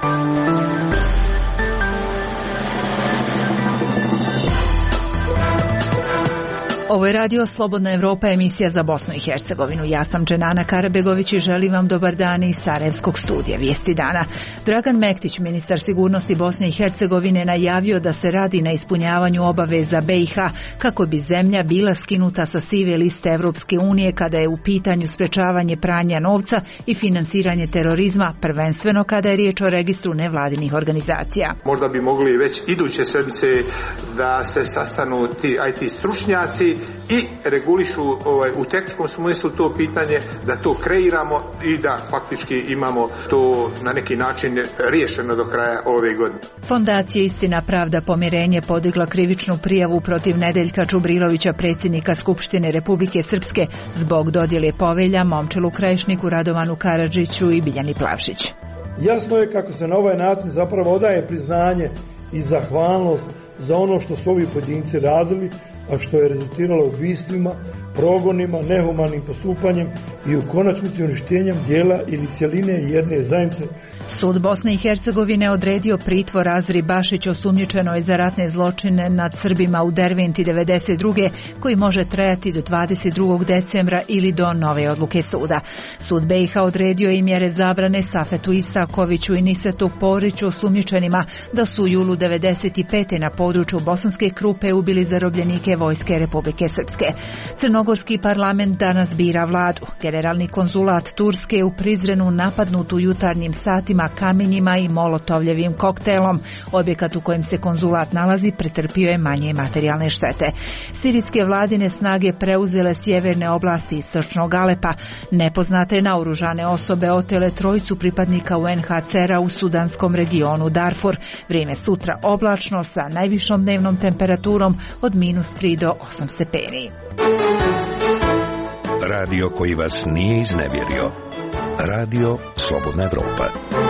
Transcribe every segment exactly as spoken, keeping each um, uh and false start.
Ovo je Radio Slobodna Evropa, emisija za Bosnu i Hercegovinu. Ja sam Dženana Karabegović i želim vam dobar dan iz Sarajevskog studija Vijesti dana. Dragan Mektić, ministar sigurnosti Bosne i Hercegovine, najavio da se radi na ispunjavanju obaveza B i H kako bi zemlja bila skinuta sa sive liste Evropske unije kada je u pitanju sprečavanje pranja novca i finansiranje terorizma, prvenstveno kada je riječ o registru nevladinih organizacija. Možda bi mogli već iduće sedmice da se sastanu ti I T stručnjaci i regulišu ovaj, u tehničkom smislu to pitanje, da to kreiramo i da faktički imamo to na neki način riješeno do kraja ove godine. Fondacija Istina, pravda, pomirenje podigla krivičnu prijavu protiv Nedeljka Čubrilovića, predsjednika Skupštine Republike Srpske, zbog dodjele povelja Momčilu Krajišniku, Radovanu Karadžiću i Biljani Plavšić. Jasno je kako se na ovaj način zapravo odaje priznanje i zahvalnost za ono što su ovi pojedinci radili, a što je rezultiralo ubistvima, progonima, nehumanim postupanjem i u konačnici uništenjem dijela ili cjeline jedne zajednice. Sud Bosne i Hercegovine odredio pritvor Azri Bašić, osumnjičenoj za ratne zločine nad Srbima u Derventi devedeset druge koji može trajati do dvadeset drugog decembra ili do nove odluke suda. Sud B i H odredio i mjere zabrane Safetu Isakoviću i Nisetu Poriću, osumnjičenima da su u julu devedeset pete na području Bosanske Krupe ubili zarobljenike vojske Republike Srpske. Crnogorski parlament danas bira vladu. Generalni konzulat Turske u Prizrenu napadnut u jutarnjim satima kamenjima i molotovljevim koktelom. Objekat u kojem se konzulat nalazi pretrpio je manje materijalne štete. Sirijske vladine snage preuzele sjeverne oblasti istočnog Alepa. Nepoznate naoružane osobe otele trojicu pripadnika U N H C R-a u sudanskom regionu Darfur. Vrijeme sutra oblačno sa najvišom dnevnom temperaturom od minus tri do osam stepeni. Radio koji vas nije iznevjerio. Radio Slobodna Evropa.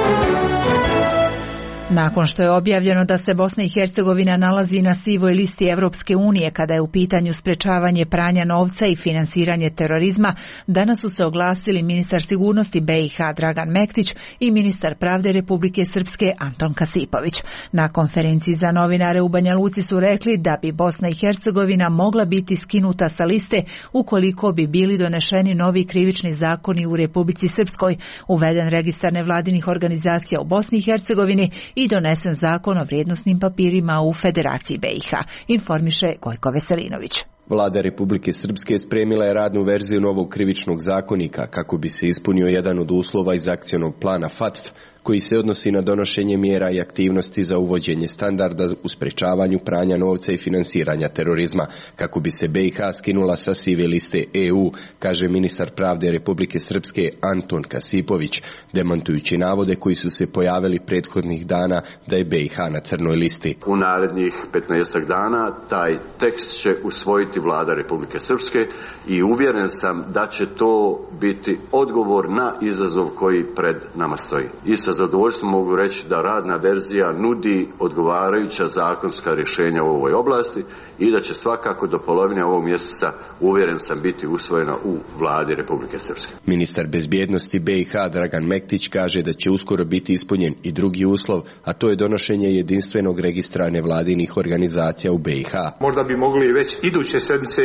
Nakon što je objavljeno da se Bosna i Hercegovina nalazi na sivoj listi Evropske unije kada je u pitanju sprečavanje pranja novca i finansiranje terorizma, danas su se oglasili ministar sigurnosti B i H Dragan Mektić i ministar pravde Republike Srpske Anton Kasipović. Na konferenciji za novinare u Banja Luci su rekli da bi Bosna i Hercegovina mogla biti skinuta sa liste ukoliko bi bili donešeni novi krivični zakoni u Republici Srpskoj, uveden registar nevladinih organizacija u Bosni i Hercegovini i donesen zakon o vrijednosnim papirima u Federaciji B i H, informiše Gojko Veselinović. Vlada Republike Srpske spremila je radnu verziju novog krivičnog zakonika kako bi se ispunio jedan od uslova iz akcionog plana F A T F, koji se odnosi na donošenje mjera i aktivnosti za uvođenje standarda u sprečavanju pranja novca i finansiranja terorizma, kako bi se B i H skinula sa sive liste E U, kaže ministar pravde Republike Srpske Anton Kasipović, demantujući navode koji su se pojavili prethodnih dana da je B i H na crnoj listi. U narednih petnaestak dana taj tekst će usvojiti Vlada Republike Srpske i uvjeren sam da će to biti odgovor na izazov koji pred nama stoji. I sa zadovoljstvom mogu reći da radna verzija nudi odgovarajuća zakonska rješenja u ovoj oblasti i da će svakako do polovine ovog mjeseca, uvjeren sam, biti usvojena u Vladi Republike Srpske. Ministar bezbjednosti B i H Dragan Mektić kaže da će uskoro biti ispunjen i drugi uslov, a to je donošenje jedinstvenog registra nevladinih organizacija u B i H. Možda bi mogli već iduće sedmice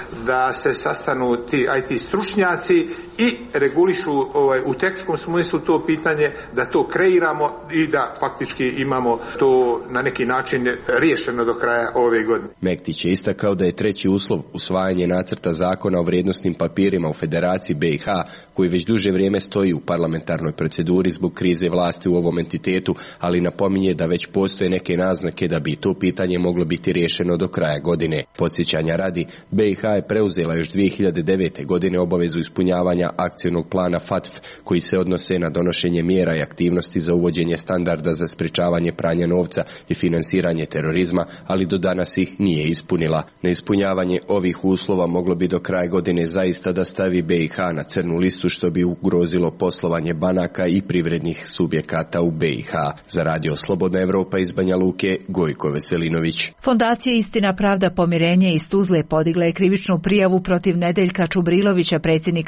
da se sastanu ti I T stručnjaci i regulišu ovaj, u tehničkom smislu to pitanje, da to kreiramo i da faktički imamo to na neki način riješeno do kraja ove godine. Mektić je istakao da je treći uslov usvajanje nacrta zakona o vrijednosnim papirima u Federaciji B i H, koji već duže vrijeme stoji u parlamentarnoj proceduri zbog krize vlasti u ovom entitetu, ali napominje da već postoje neke naznake da bi to pitanje moglo biti riješeno do kraja godine. Podsjećanja radi, B i H je preuzela još dvije hiljade devete. godine obavezu ispunjavanja akcionog plana F A T F, koji se odnose na donošenje mjera i aktivnosti za uvođenje standarda za sprečavanje pranja novca i finansiranje terorizma, ali do danas ih nije ispunila. Neispunjavanje ovih uslova moglo bi do kraja godine zaista da stavi B i H na crnu listu, što bi ugrozilo poslovanje banaka i privrednih subjekata u B i H. Za Radio Slobodna Evropa iz Banja Luke, Gojko Veselinović. Fondacija Istina, pravda, pomirenje iz Tuzle podigla je krivičnu prijavu protiv Nedeljka Čubrilovića, predsjednika Skupštine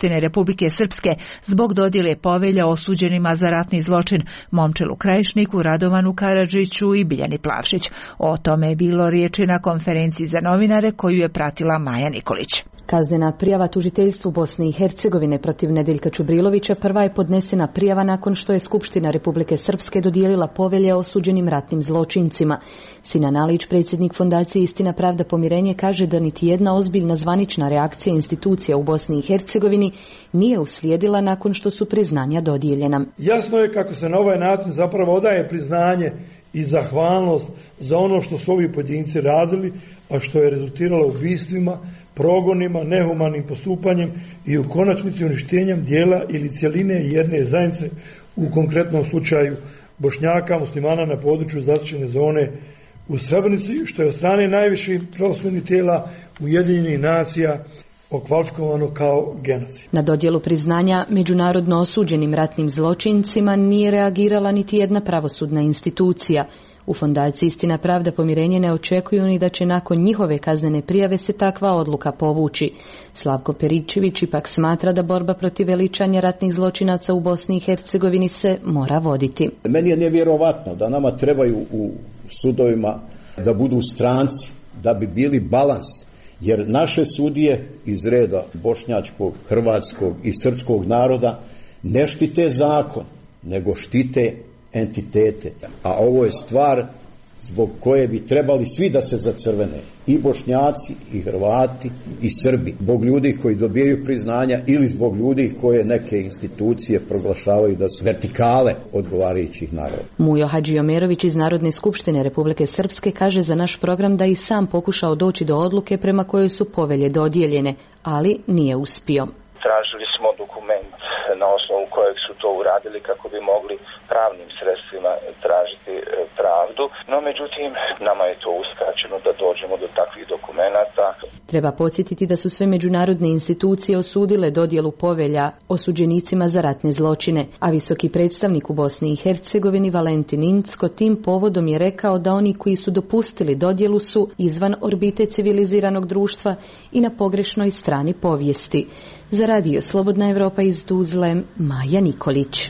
Skupštine Republike Srpske zbog dodjele povelja osuđenima za ratni zločin Momčilu Krajišniku, Radovanu Karadžiću i Biljani Plavšić. O tome je bilo riječi na konferenciji za novinare koju je pratila Maja Nikolić. Kaznena prijava tužiteljstvu Bosne i Hercegovine protiv Nedeljka Čubrilovića prva je podnesena prijava nakon što je Skupština Republike Srpske dodijelila povelje osuđenim ratnim zločincima. Sinan Alić, predsjednik Fondacije Istina, pravda, pomirenje, kaže da niti jedna ozbiljna zvanična reakcija institucija u Bosni i Hercegovini nije uslijedila nakon što su priznanja dodijeljena. Jasno je kako se na ovaj način zapravo odaje priznanje i zahvalnost za ono što su ovi pojedinci radili, a što je rezultiralo ubistvima, progonima, nehumanim postupanjem i u konačnici uništenjem dijela ili cjeline jedne zajednice, u konkretnom slučaju Bošnjaka, muslimana na području zaštićene zone u Srebrenici, što je od strane najviših pravosudnih tijela Ujedinjenih nacija okvalifikovano kao genocid. Na dodjelu priznanja međunarodno osuđenim ratnim zločincima nije reagirala niti jedna pravosudna institucija. U Fondaciji Istina, pravda, pomirenje ne očekuju ni da će nakon njihove kaznene prijave se takva odluka povući. Slavko Peričević ipak smatra da borba protiv veličanja ratnih zločinaca u Bosni i Hercegovini se mora voditi. Meni je nevjerovatno da nama trebaju u sudovima da budu stranci, da bi bili balans. Jer naše sudije iz reda bošnjačkog, hrvatskog i srpskog naroda ne štite zakon, nego štite entitete. A ovo je stvar zbog koje bi trebali svi da se zacrvene. I Bošnjaci, i Hrvati, i Srbi. Zbog ljudi koji dobijaju priznanja ili zbog ljudi koje neke institucije proglašavaju da su vertikale odgovarajućih naroda. Mujo Hadžiomerović iz Narodne skupštine Republike Srpske kaže za naš program da i sam pokušao doći do odluke prema kojoj su povelje dodijeljene, ali nije uspio. Tražili smo dokument na osnovu kojeg su to uradili kako bi mogli pravnim sredstvima tražiti pravdu, no međutim nama je to uskraćeno da dođemo do takvih dokumenata. Treba podsjetiti da su sve međunarodne institucije osudile dodjelu povelja osuđenicima za ratne zločine, a visoki predstavnik u Bosni i Hercegovini Valentin Incko tim povodom je rekao da oni koji su dopustili dodjelu su izvan orbite civiliziranog društva i na pogrešnoj strani povijesti. Za radio Slobodna Evropa iz Tuzle, Maja Nikolić.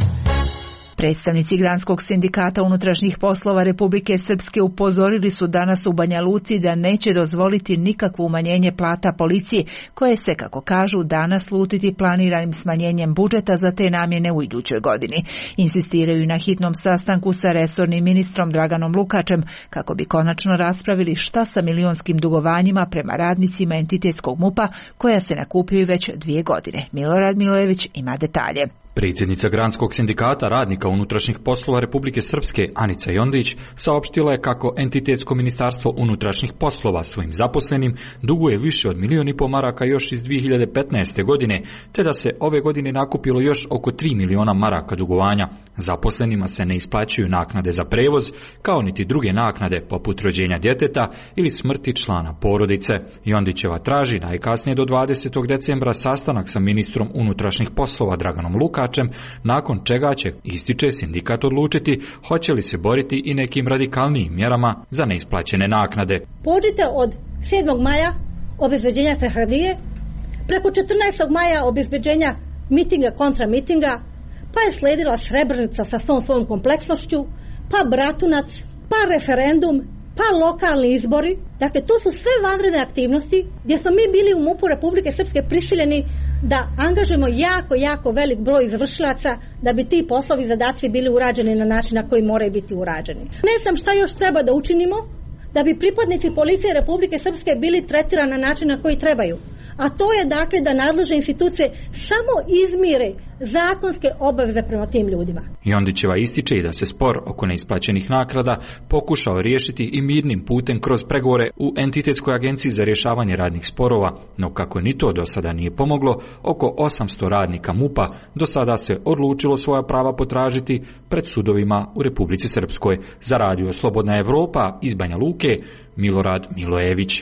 Predstavnici Granskog sindikata unutrašnjih poslova Republike Srpske upozorili su danas u Banja Luci da neće dozvoliti nikakvo umanjenje plata policiji, koje se, kako kažu, danas lutiti planiranim smanjenjem budžeta za te namjene u idućoj godini. Insistiraju na hitnom sastanku sa resornim ministrom Draganom Lukačem kako bi konačno raspravili šta sa milionskim dugovanjima prema radnicima entitetskog MUP-a koja se nakupljaju već dvije godine. Milorad Milojević ima detalje. Predsjednica Granskog sindikata radnika unutrašnjih poslova Republike Srpske Anica Jondić saopštila je kako entitetsko ministarstvo unutrašnjih poslova svojim zaposlenim duguje više od milijun i pol maraka još iz dvije hiljade petnaeste. godine, te da se ove godine nakupilo još oko tri miliona maraka dugovanja. Zaposlenima se ne isplaćuju naknade za prevoz, kao niti druge naknade poput rođenja djeteta ili smrti člana porodice. Jondićeva traži najkasnije do dvadesetog decembra sastanak sa ministrom unutrašnjih poslova Draganom Lukačem, nakon čega će, ističe, sindikat odlučiti hoće li se boriti i nekim radikalnijim mjerama za neisplaćene naknade. Pođite od sedmog maja obezbeđenja Ferhadije, preko četrnaestog maja obezbeđenja mitinga kontra mitinga, pa je sledila Srebrenica sa svom svojom kompleksnošću, pa Bratunac, pa referendum, pa lokalni izbori. Dakle, to su sve vanredne aktivnosti gdje smo mi bili u MUP-u Republike Srpske prisiljeni da angažujemo jako, jako velik broj izvršilaca da bi ti poslovi i zadaci bili urađeni na način na koji moraju biti urađeni. Ne znam šta još treba da učinimo da bi pripadnici policije Republike Srpske bili tretirani na način na koji trebaju. A to je dakle da nadležne institucije samo izmire zakonske obaveze prema tim ljudima. Jondićeva ističe i da se spor oko neisplaćenih naknada pokušao riješiti i mirnim putem kroz pregovore u Entitetskoj agenciji za rješavanje radnih sporova, no kako ni to do sada nije pomoglo, oko osamsto radnika MUP-a do sada se odlučilo svoja prava potražiti pred sudovima u Republici Srpskoj. Za radio Slobodna Evropa iz Banja Luke, Milorad Milojević.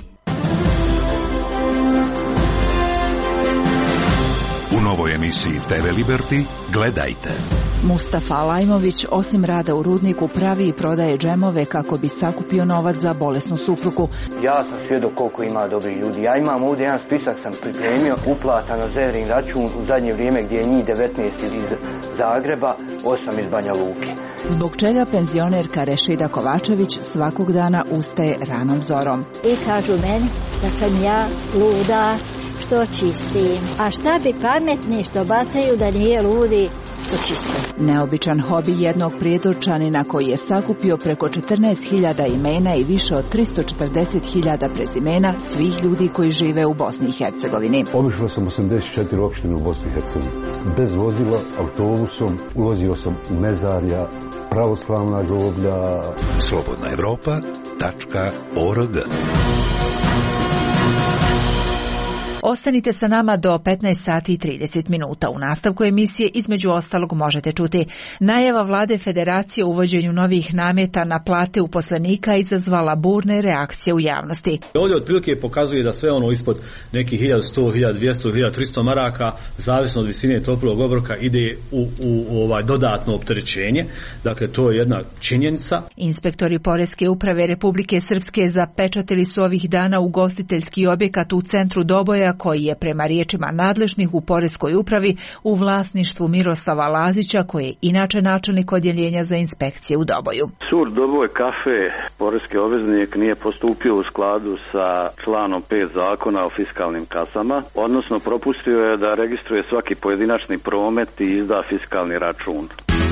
U novoj emisiji te ve Liberty gledajte. Mustafa Alajmović osim rada u rudniku pravi i prodaje džemove kako bi sakupio novac za bolesnu suprugu. Ja sam svjedok koliko ima dobrih ljudi. Ja imam ovdje jedan spisak sam pripremio, uplata na Zevrin račun u zadnje vrijeme gdje je njih devetnaest iz Zagreba, osam iz Banja Luke. Zbog čega penzionerka Rešida Kovačević svakog dana ustaje ranom zorom. I kažu meni da sam ja luda što čistim. A šta bi pametni što bacaju da nije ludi što čiste. Neobičan hobi jednog Prijedorčanina koji je sakupio preko četrnaest hiljada imena i više od tristo četrdeset hiljada prezimena svih ljudi koji žive u Bosni i Hercegovini. Obišao sam osamdeset četiri opštine u Bosni i Hercegovini. Bez vozila, autobusom, ulazio sam u mezarja, pravoslavna groblja. Slobodna Evropa tačka org. Ostanite sa nama do petnaest sati i trideset minuta. U nastavku emisije između ostalog možete čuti najava vlade Federacije o uvođenju novih nameta na plate uposlenika izazvala burne reakcije u javnosti. Ovdje otprilike pokazuje da sve ono ispod nekih hiljadu sto, hiljadu dvjesto, hiljadu tristo maraka, zavisno od visine toplog obroka, ide u, u, u ovaj dodatno opterećenje. Dakle, to je jedna činjenica. Inspektori Poreske uprave Republike Srpske zapečatili su ovih dana ugostiteljski objekat u centru Doboja koji je prema riječima nadležnih u Poreskoj upravi u vlasništvu Miroslava Lazića, koji je inače načelnik odjeljenja za inspekcije u Doboju. Sur Doboj kafe, poreski obveznik, nije postupio u skladu sa članom pet zakona o fiskalnim kasama, odnosno propustio je da registruje svaki pojedinačni promet i izda fiskalni račun.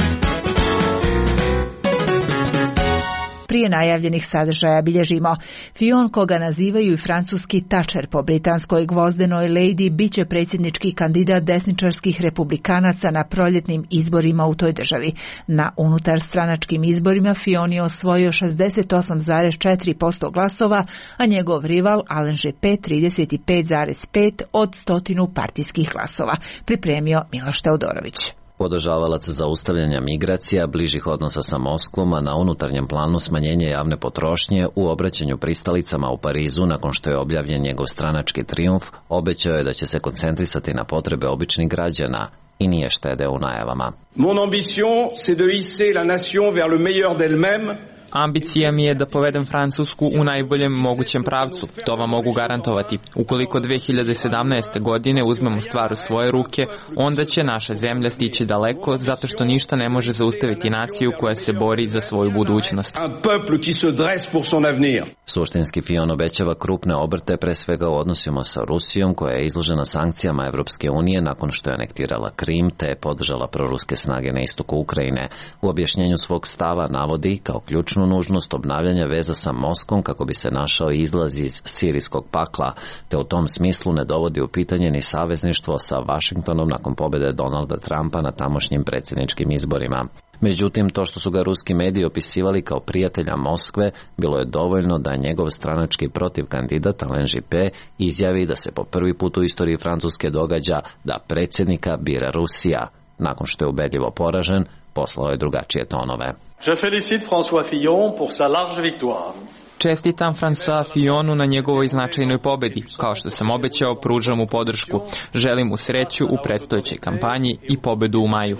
Prije najavljenih sadržaja bilježimo. Fillon, koga nazivaju i francuski tačer po britanskoj gvozdenoj lady, bit će predsjednički kandidat desničarskih republikanaca na proljetnim izborima u toj državi. Na unutarstranačkim izborima Fillon je osvojio šezdeset osam zarez četiri posto glasova, a njegov rival Alain Juppé trideset pet zarez pet od stotinu partijskih glasova. Pripremio Miloš Teodorović. Podržavalac zaustavljanja migracija, bližih odnosa sa Moskvom, a na unutarnjem planu smanjenje javne potrošnje u obraćanju pristalicama u Parizu nakon što je objavljen njegov stranački trijumf, obećao je da će se koncentrisati na potrebe običnih građana i nije štedeo u najavama. Mon ambition, c'est de hisser la nation vers le meilleur d'elle-même. Ambicija mi je da povedem Francusku u najboljem mogućem pravcu, to vam mogu garantovati. Ukoliko dve hiljade sedamnaeste. godine uzmemo stvar u svoje ruke, onda će naša zemlja stići daleko, zato što ništa ne može zaustaviti naciju koja se bori za svoju budućnost. Un peuple qui se dresse pour son avenir. Suštinski Fillon obećava krupne obrte pre svega u odnosima sa Rusijom, koja je izložena sankcijama Evropske unije nakon što je anektirala Krim te je podržala proruske snage na istoku Ukrajine. U objašnjenju svog stava navodi kao ključnu nužnost obnavljanja veza sa Moskvom kako bi se našao izlaz iz sirijskog pakla, te u tom smislu ne dovodi u pitanje ni savezništvo sa Vašingtonom nakon pobjede Donalda Trumpa na tamošnjim predsjedničkim izborima. Međutim, to što su ga ruski mediji opisivali kao prijatelja Moskve, bilo je dovoljno da njegov stranački protiv kandidat Alain Juppé izjavi da se po prvi put u istoriji Francuske događa da predsjednika bira Rusija. Nakon što je ubedljivo poražen, poslao je drugačije tonove. Je félicite François Fillon pour sa large victoire. Čestitam François Fillonu na njegovoj značajnoj pobedi. Kao što sam obećao, pružam mu podršku. Želim mu sreću u predstojećoj kampanji i pobedu u maju.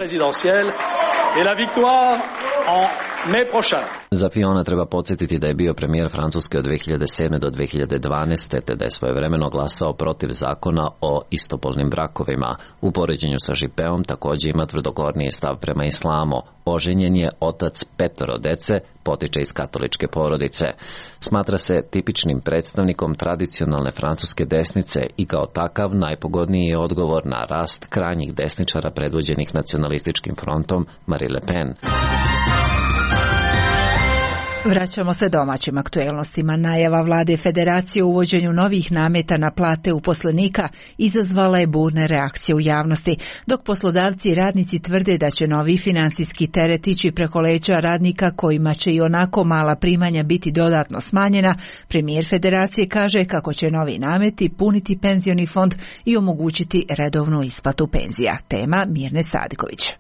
Et la victoire en mai prochain. Za Fillona treba podsjetiti da je bio premijer Francuske od dve hiljade sedme. do dve hiljade dvanaeste. te da je svojevremeno glasao protiv zakona o istopolnim brakovima. U poređenju sa Juppéom također ima tvrdogorniji stav prema islamu. Oženjen je, otac petoro dece, potiče iz katoličke porodice. Smatra se tipičnim predstavnikom tradicionalne francuske desnice i kao takav najpogodniji je odgovor na rast krajnjih desničara predvođenih nacionalističkim frontom Marine Le Pen. Vraćamo se domaćim aktuelnostima. Najava vlade Federacije o uvođenju novih nameta na plate uposlenika izazvala je burne reakcije u javnosti, dok poslodavci i radnici tvrde da će novi financijski teret ići preko leđa radnika kojima će i onako mala primanja biti dodatno smanjena. Premijer Federacije kaže kako će novi nameti puniti penzioni fond i omogućiti redovnu isplatu penzija. Tema Mirne Sadiković.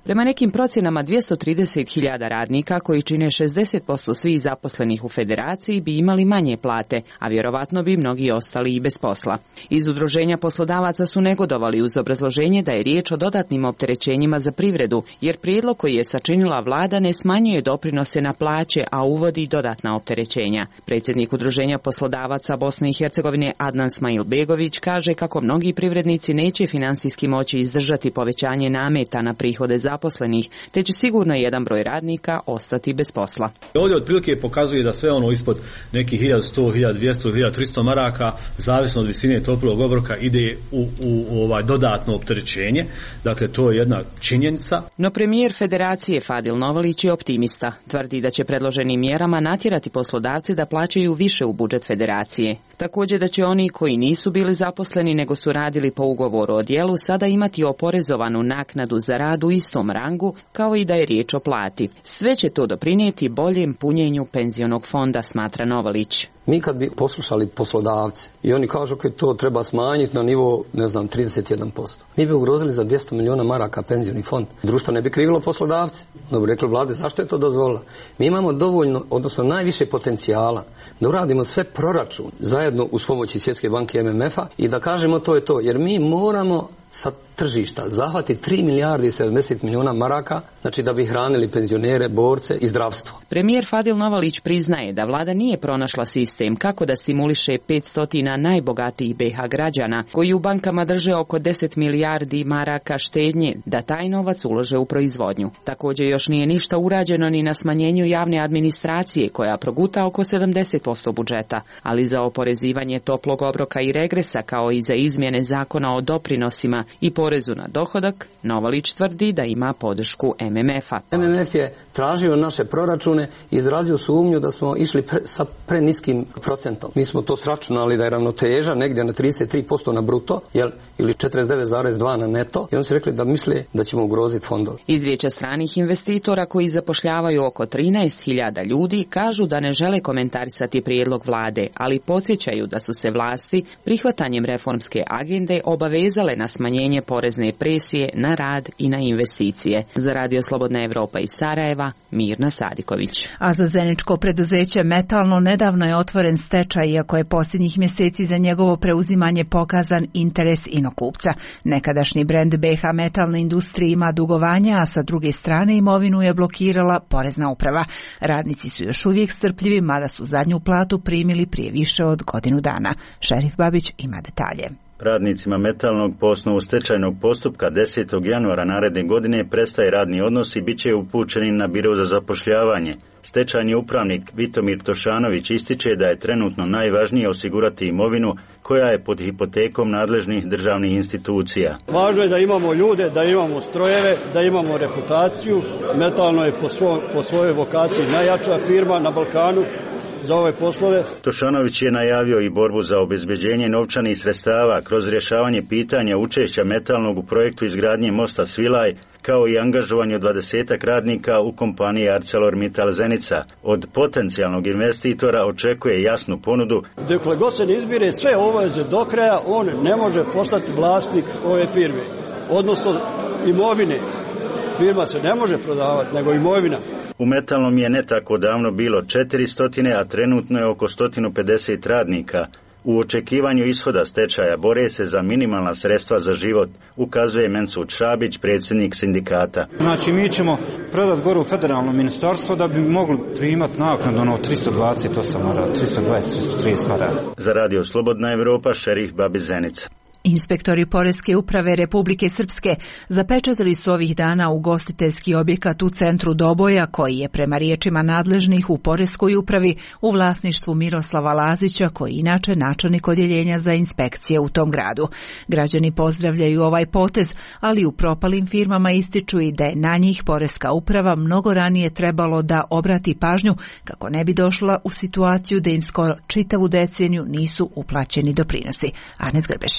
Prema nekim procjenama dvjesto trideset hiljada radnika koji čine šezdeset posto svih zaposlenih u federaciji bi imali manje plate, a vjerovatno bi mnogi ostali i bez posla. Iz udruženja poslodavaca su negodovali uz obrazloženje da je riječ o dodatnim opterećenjima za privredu, jer prijedlog koji je sačinila vlada ne smanjuje doprinose na plaće, a uvodi dodatna opterećenja. Predsjednik udruženja poslodavaca Bosne i Hercegovine Adnan Smailbegović kaže kako mnogi privrednici neće financijski moći izdržati povećanje nameta na prihode zaposlenih, te će sigurno jedan broj radnika ostati bez posla. Ovdje otprilike pokazuje da sve ono ispod nekih hiljadu sto, hiljadu dvjesto, hiljadu tristo maraka, zavisno od visine toplog obroka, ide u, u, u ovaj dodatno opterećenje. Dakle, to je jedna činjenica. No premijer Federacije Fadil Novalić je optimista. Tvrdi da će predloženim mjerama natjerati poslodavci da plaćaju više u budžet Federacije. Također da će oni koji nisu bili zaposleni nego su radili po ugovoru o djelu sada imati oporezovanu naknadu za rad u istom rangu kao i da je riječ o plati. Sve će to doprinijeti boljem punjenju penzionog fonda, smatra Novalić. Mi kad bi poslušali poslodavce i oni kažu da to treba smanjiti na nivo, ne znam, trideset jedan posto. Mi bi ugrozili za dvjesto milijuna maraka penzioni fond. Društvo ne bi krivilo poslodavce. No bi rekli vlade zašto je to dozvolila. Mi imamo dovoljno, odnosno najviše potencijala da uradimo sve proračun zajedno uz pomoći Svjetske banke i M M F-a i da kažemo to je to. Jer mi moramo sa tržišta zahvati tri milijarde i sedamdeset milijuna maraka, znači da bi hranili penzionere, borce i zdravstvo. Premijer Fadil Novalić priznaje da vlada nije pronašla sistem kako da stimuliše petsto najbogatijih B iH građana koji u bankama drže oko deset milijardi maraka štednje da taj novac ulože u proizvodnju. Također još nije ništa urađeno ni na smanjenju javne administracije koja proguta oko sedamdeset posto budžeta, ali za oporezivanje toplog obroka i regresa kao i za izmjene zakona o doprinosima i porezu na dohodak, Novalić tvrdi da ima podršku M M F-a. M M F je tražio naše proračune i izrazio sumnju da smo išli pre, sa preniskim procentom. Mi smo to sračunali da je ravnoteža negdje na trideset tri posto na bruto, jel, ili četrdeset devet zarez dva na neto, i oni su rekli da misle da ćemo ugroziti fondovi. Izvješća stranih investitora koji zapošljavaju oko trinaest hiljada ljudi kažu da ne žele komentarisati prijedlog vlade, ali podsjećaju da su se vlasti prihvatanjem reformske agende obavezale na smanjenje porezne presije na rad i na investicije. Za Radio Slobodna Evropa iz Sarajeva, Mirna Sadiković. A za zeničko preduzeće Metalno nedavno je otvoren stečaj, iako je posljednjih mjeseci za njegovo preuzimanje pokazan interes inokupca. Nekadašnji brend B iH Metalne industrije ima dugovanja, a sa druge strane imovinu je blokirala porezna uprava. Radnici su još uvijek strpljivi, mada su zadnju platu primili prije više od godinu dana. Šerif Babić ima detalje. Radnicima Metalnog po osnovu stečajnog postupka desetog januara naredne godine prestaje radni odnos i bit će upućeni na biro za zapošljavanje. Stečajni upravnik Vitomir Tošanović ističe da je trenutno najvažnije osigurati imovinu koja je pod hipotekom nadležnih državnih institucija. Važno je da imamo ljude, da imamo strojeve, da imamo reputaciju. Metalno je po, svo, po svojoj vokaciji najjača firma na Balkanu za ove poslove. Tošanović je najavio i borbu za obezbeđenje novčanih sredstava kroz rješavanje pitanja učešća Metalnog u projektu izgradnje mosta Svilaj, kao i angažovanje dvadesetak radnika u kompaniji ArcelorMittal Zenica. Od potencijalnog investitora očekuje jasnu ponudu. Dokle god se ne izbire sve obaveze do kraja, on ne može postati vlasnik ove firme, odnosno imovine. Firma se ne može prodavati, nego imovina. U Metalnom je ne tako davno bilo četiristo, a trenutno je oko sto pedeset radnika. U očekivanju ishoda stečaja bore se za minimalna sredstva za život, ukazuje Mensud Šabić, predsjednik sindikata. Znači mi ćemo predati gore u federalno ministarstvo da bi mogli primati naknadu ono tristo dvadeset osam maraka, tristo dvadeset, tristo trideset maraka. Za Radio Slobodna Evropa, Šerif Babi Zenica. Inspektori Poreske uprave Republike Srpske zapečatili su ovih dana ugostiteljski objekat u centru Doboja koji je prema riječima nadležnih u Poreskoj upravi u vlasništvu Miroslava Lazića, koji je inače načelnik odjeljenja za inspekcije u tom gradu. Građani pozdravljaju ovaj potez, ali u propalim firmama ističu i da je na njih Poreska uprava mnogo ranije trebalo da obrati pažnju kako ne bi došla u situaciju da im skoro čitavu deceniju nisu uplaćeni doprinosi. Anes Grbešić.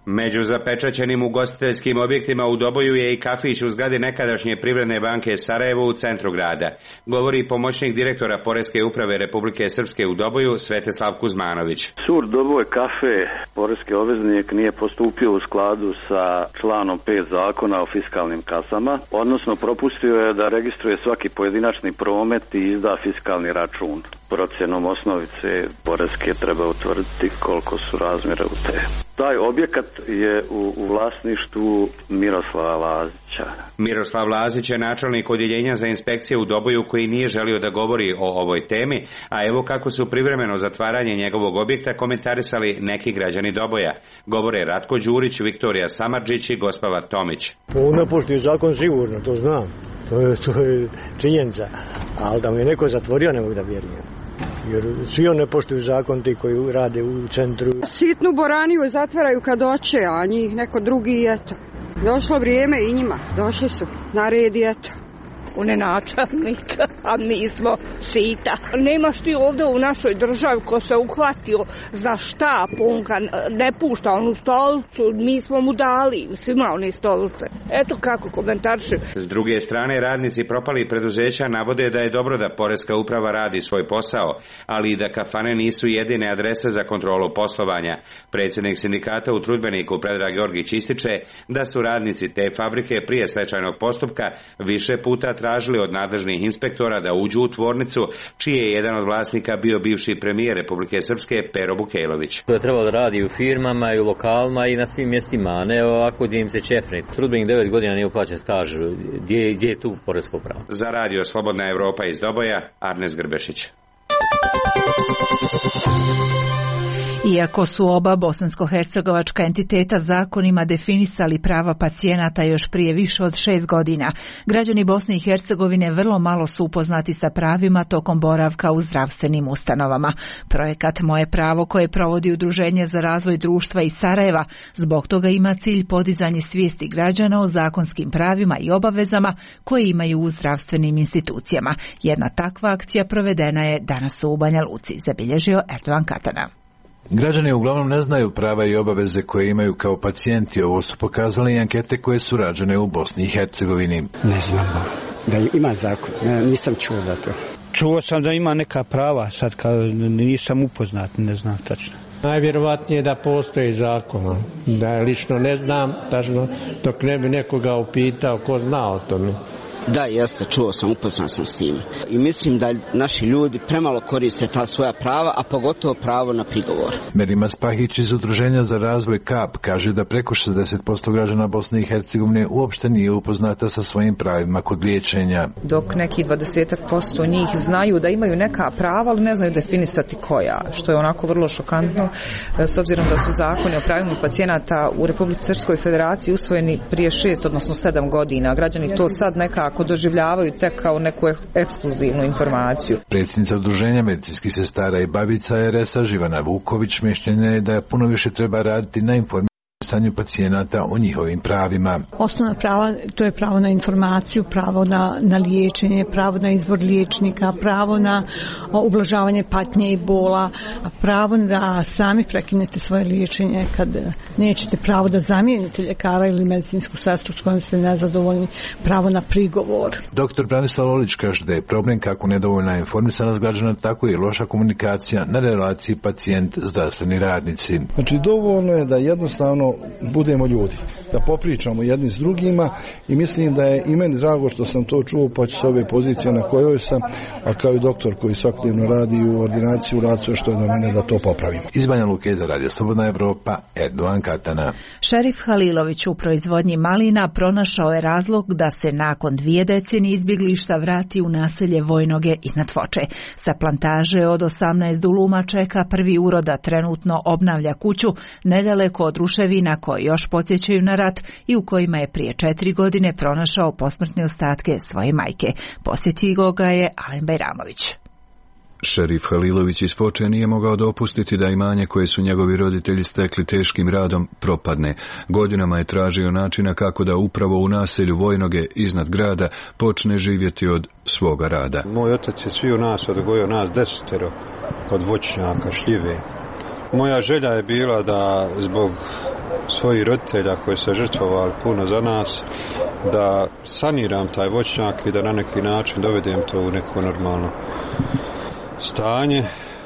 Među zapečaćenim ugostiteljskim objektima u Doboju je i kafić u zgradi nekadašnje Privredne banke Sarajevo u centru grada. Govori pomoćnik direktora Poreske uprave Republike Srpske u Doboju Svetislav Kuzmanović. Sur Doboj kafe, poreski obveznik nije postupio u skladu sa članom pet zakona o fiskalnim kasama, odnosno propustio je da registruje svaki pojedinačni promet i izda fiskalni račun. Procjenom osnovice poreske treba utvrditi koliko su razmjere u te. Taj objekat je u, u vlasništvu Miroslava Lazića. Miroslav Lazić je načelnik odjeljenja za inspekcije u Doboju koji nije želio da govori o ovoj temi, a evo kako su privremeno zatvaranje njegovog objekta komentarisali neki građani Doboja. Govore Ratko Đurić, Viktorija Samardžić i Gospava Tomić. Ne poštuju zakon sigurno, to znam. To je, to je činjenica. Ali da mi je neko zatvorio, ne mogu da vjerujem. Jer svi oni ne poštuju zakon ti koji rade u centru. Sitnu boraniju zatvaraju kad hoće, a njih neko drugi, eto. Došlo vrijeme i njima, došli su na red i eto. On je načelnik, a mi smo sita. Nemaš ti ovdje u našoj državi ko se uhvatio za štap, on ga ne pušta onu stolicu, mi smo mu dali svima one stolice. Eto kako komentarši. S druge strane, radnici propali preduzeća navode da je dobro da Poreska uprava radi svoj posao, ali i da kafane nisu jedine adrese za kontrolu poslovanja. Predsjednik sindikata u Trudbeniku Predrag Georgić ističe da su radnici te fabrike prije stečajnog postupka više puta tražili od nadležnih inspektora da uđu u tvornicu, čiji je jedan od vlasnika bio bivši premijer Republike Srpske Pero Bukejlović. To je trebalo da radi u firmama i u lokalima i na svim mjestima, a ne ovako gdje im se čefne. Trudbenik devet godina nije uplaćen staž. Gdje, gdje je tu poresko pravo? Za radio Slobodna Evropa iz Doboja, Arnes Grbešić. Iako su oba bosansko-hercegovačka entiteta zakonima definisali prava pacijenata još prije više od šest godina, građani Bosne i Hercegovine vrlo malo su upoznati sa pravima tokom boravka u zdravstvenim ustanovama. Projekat Moje pravo, koje provodi Udruženje za razvoj društva iz Sarajeva, zbog toga ima cilj podizanje svijesti građana o zakonskim pravima i obavezama koje imaju u zdravstvenim institucijama. Jedna takva akcija provedena je danas u Banja Luci, zabilježio Erdogan Katana. Građani uglavnom ne znaju prava i obaveze koje imaju kao pacijenti. Ovo su pokazali i ankete koje su rađene u Bosni i Hercegovini. Ne znam da ima zakon, nisam čuo za to. Čuo sam da ima neka prava, sad kad nisam upoznat, ne znam tačno. Najvjerovatnije da postoji zakon, da lično ne znam, tačno, dok ne bi nekoga upitao ko zna o tome. Da, jeste, čuo sam, upoznat sam s tim. I mislim da naši ljudi premalo koriste ta svoja prava, a pogotovo pravo na prigovor. Merima Spahić iz Udruženja za razvoj Kap kaže da preko šezdeset posto građana Bosne i Hercegovine uopšte nije upoznata sa svojim pravima kod liječenja. Dok neki dvadeset posto njih znaju da imaju neka prava, ali ne znaju definisati koja, što je onako vrlo šokantno, s obzirom da su zakoni o pravima pacijenata u Republici Srpskoj Federaciji usvojeni prije šest, odnosno sedam godina. Građani to sad nekako doživljavaju tek kao neku ekskluzivnu informaciju. Predsjednica Udruženja medicinskih sestara i babica R S-a Živana Vuković mišljenja je da puno više treba raditi na informisanju pacijenata o njihovim pravima. Osnovna prava, to je pravo na informaciju, pravo na, na liječenje, pravo na izbor liječnika, pravo na ublažavanje patnje i bola, pravo da sami prekinete svoje liječenje kad nećete, pravo da zamijenite ljekara ili medicinsku sestru s kojom ste nezadovoljni, pravo na prigovor. Doktor Branislav Olić kaže da je problem kako nedovoljna informisanost građana, tako i loša komunikacija na relaciji pacijent-zdravstveni radnici. Znači dovoljno je da jednostavno budemo ljudi, da popričamo jedni s drugima i mislim da je i meni drago što sam to čuo, pa ću s ove pozicije na kojoj sam, a kao i doktor koji svakodnevno radi u ordinaciji, uradi sve što je do mene da to popravim. Iz Banja Luke za radio Slobodna Evropa, Erdogan Katana. Šerif Halilović u proizvodnji malina pronašao je razlog da se nakon dvije decenije izbjeglišta vrati u naselje Vojnoge iznad Foče. Sa plantaže od osamnaest duluma čeka prvi uroda, trenutno obnavlja kuću nedaleko od ruševina koji još podsjećaju na rat i u kojima je prije četiri godine pronašao posmrtne ostatke svoje majke. Posjetio ga je Alen Bajramović. Šerif Halilović iz Foče nije mogao dopustiti da imanje koje su njegovi roditelji stekli teškim radom propadne. Godinama je tražio načina kako da upravo u naselju Vojnoge iznad grada počne živjeti od svoga rada. Moj otac je svi u nas odgojio, nas desetero od voćnjaka, šljive. Moja želja je bila da zbog svojih roditelja koji su žrtvovali puno za nas, da saniram taj voćnjak i da na neki način dovedem to u neko normalno stanje.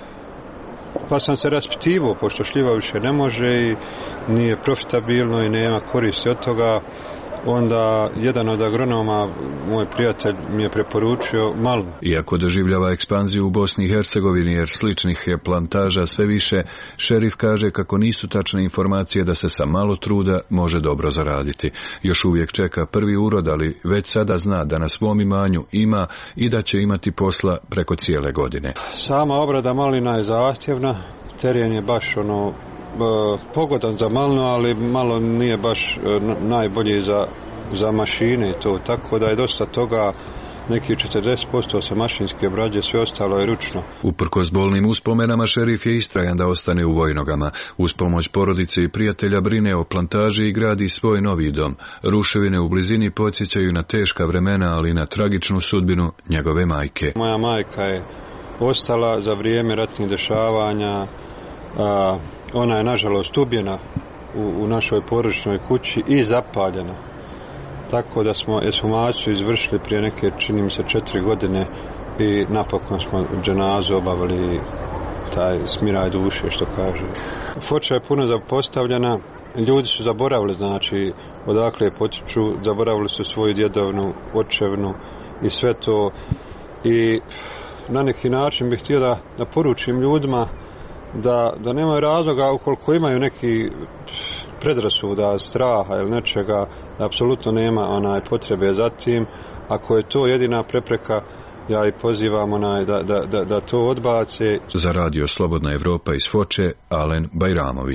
Pa sam se raspitivao, pošto šljiva više ne može i nije profitabilno i nema koristi od toga. Onda jedan od agronoma, moj prijatelj, mi je preporučio malnu. Iako doživljava ekspanziju u Bosni i Hercegovini jer sličnih je plantaža sve više, šerif kaže kako nisu tačne informacije da se sa malo truda može dobro zaraditi. Još uvijek čeka prvi urod, ali već sada zna da na svom imanju ima i da će imati posla preko cijele godine. Sama obrada malina je zahtjevna, teren je baš ono pogodan za malno, ali malo nije baš najbolji za, za mašine i to, tako da je dosta toga, neki četrdeset posto se mašinski obrađuje, sve ostalo je ručno. Uprkos bolnim uspomenama, šerif je istrajan da ostane u Vojnogama. Uz pomoć porodice i prijatelja brine o plantaži i gradi svoj novi dom. Ruševine u blizini podsjećaju na teška vremena, ali i na tragičnu sudbinu njegove majke. Moja majka je ostala za vrijeme ratnih dešavanja, a, ona je nažalost ubijena u, u našoj porodičnoj kući i zapaljena. Tako da smo ekshumaciju izvršili prije neke, čini mi se, četiri godine i napokon smo dženazu obavili, taj smiraj duše, što kaže. Foča je puno zapostavljena, ljudi su zaboravili, znači, odakle potiču, zaboravili su svoju djedovnu, očevnu i sve to. I na neki način bih htio da, da poručim ljudima da, da nemaju razloga, ukoliko imaju neki predrasuda, straha ili nečega, da apsolutno nema onaj potrebe za tim. Ako je to jedina prepreka, ja i pozivam onaj da, da, da, da to odbace. Za radio Slobodna Evropa iz Foče, Alen Bajramović.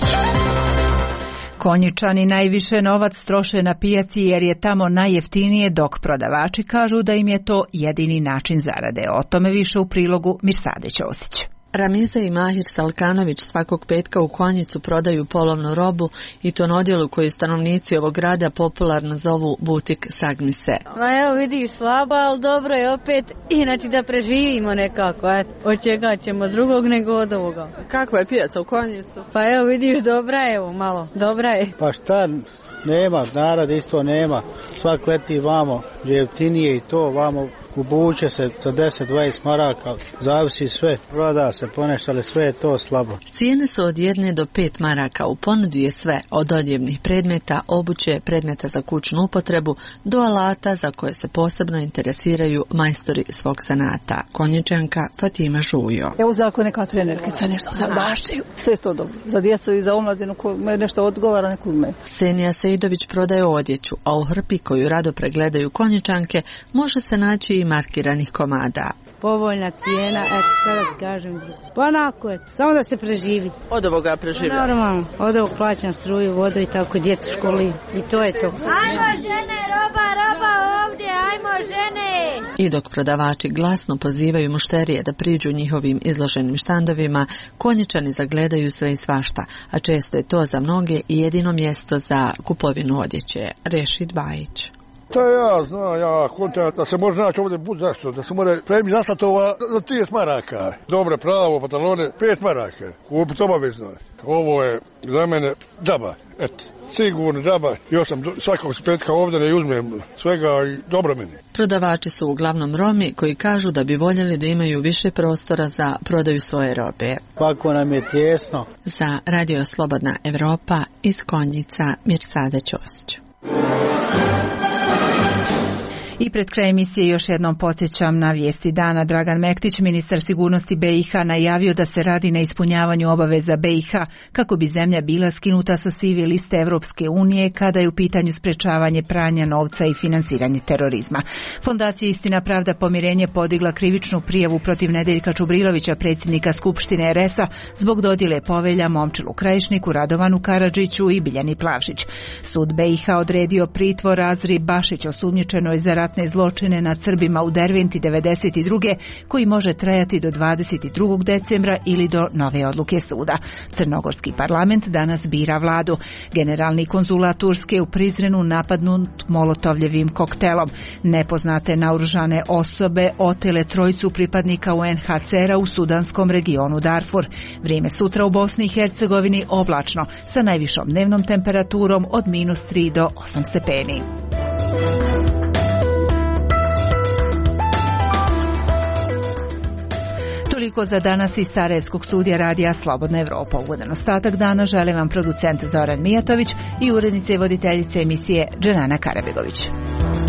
Konjičani najviše novac troše na pijaci jer je tamo najjeftinije, dok prodavači kažu da im je to jedini način zarade. O tome više u prilogu Mirsade Ćosić. Ramiza i Mahir Salkanović svakog petka u Konjicu prodaju polovnu robu i to na odjelu koju stanovnici ovog grada popularno zovu butik Sagmise. Ma evo vidiš, slabo, ali dobro je opet, inače da preživimo nekako. Et, od čega ćemo drugog nego od ovoga. Kakva je pijaca u Konjicu? Pa evo vidiš, dobra je, evo malo, dobra je. Pa šta, nema, narod isto nema. Svak leti vamo, jeftinije i to, vamo ubuće se za deset dvadeset maraka, zavisi sve, proda se ponešto, ali sve je to slabo. Cijene su od jedne do pet maraka, u ponudi je sve, od odjevnih predmeta, obuće, predmeta za kućnu upotrebu, do alata za koje se posebno interesiraju majstori svog zanata. Konjičanka Fatima Žujo. Evo zakon neka trenerkica nešto zabašćaju, sve je to dobro. Za djecu i za omladinu koje nešto odgovara, neku me. Senija Sejdović prodaje odjeću, a u hrpi koju rado pregledaju Konjičanke može se naći i markiranih komada. Povoljna cijena, eto, sada ti kažem. Pa onako, eto, samo da se preživi. Od ovoga preživlja? Pa normalno, od ovog plaćam struju, vodu i tako, djecu u školi. I to je to. Ajmo žene, roba, roba ovdje, ajmo žene! I dok prodavači glasno pozivaju mušterije da priđu njihovim izloženim štandovima, Konjičani zagledaju sve i svašta, a često je to za mnoge i jedino mjesto za kupovinu odjeće. Rešid Bajić. To ja znam, ja kontent da se može naći ovdje bud zašto, da se može premij zaslatova za trideset maraka. Dobre pravo, pantalone, pet maraka. Kupiti obavezno. Ovo je za mene džaba, eto. Sigurno džaba, još sam svakog petka ovdje ne uzmem svega i dobro meni. Prodavači su uglavnom Romi koji kažu da bi voljeli da imaju više prostora za prodaju svoje robe. Kako nam je tjesno. Za radio Slobodna Evropa iz Konjica, Mirsada Ćosić. I pred kraj emisije još jednom podsjećam na vijesti dana. Dragan Mektić, ministar sigurnosti B i H, najavio da se radi na ispunjavanju obaveza B i H kako bi zemlja bila skinuta sa sive liste Evropske unije kada je u pitanju sprečavanje pranja novca i finansiranje terorizma. Fondacija Istina, pravda, pomirenje podigla krivičnu prijavu protiv Nedeljka Čubrilovića, predsjednika Skupštine R S A, zbog dodjele povelja Momčilu Krajišniku, Radovanu Karadžiću i Biljani Plavšić. Sud B i H odredio pritvor Azri Bašić, osumnjičenoj za ratne zločine nad Srbima u Derventi devedeset druge koji može trajati do dvadeset drugog decembra ili do nove odluke suda. Crnogorski parlament danas bira vladu. Generalni konzulat Turske u Prizrenu napadnut molotovljevim koktelom. Nepoznate naoružane osobe otele trojicu pripadnika U N H C R-a u sudanskom regionu Darfur. Vrijeme sutra u Bosni i Hercegovini oblačno, sa najvišom dnevnom temperaturom od minus tri do osam stepeni. Toliko za danas iz Sarajevskog studija radija Slobodna Evropa. Ugodan ostatak dana želim vam producent Zoran Mijatović i urednice i voditeljice emisije Dženana Karabegović.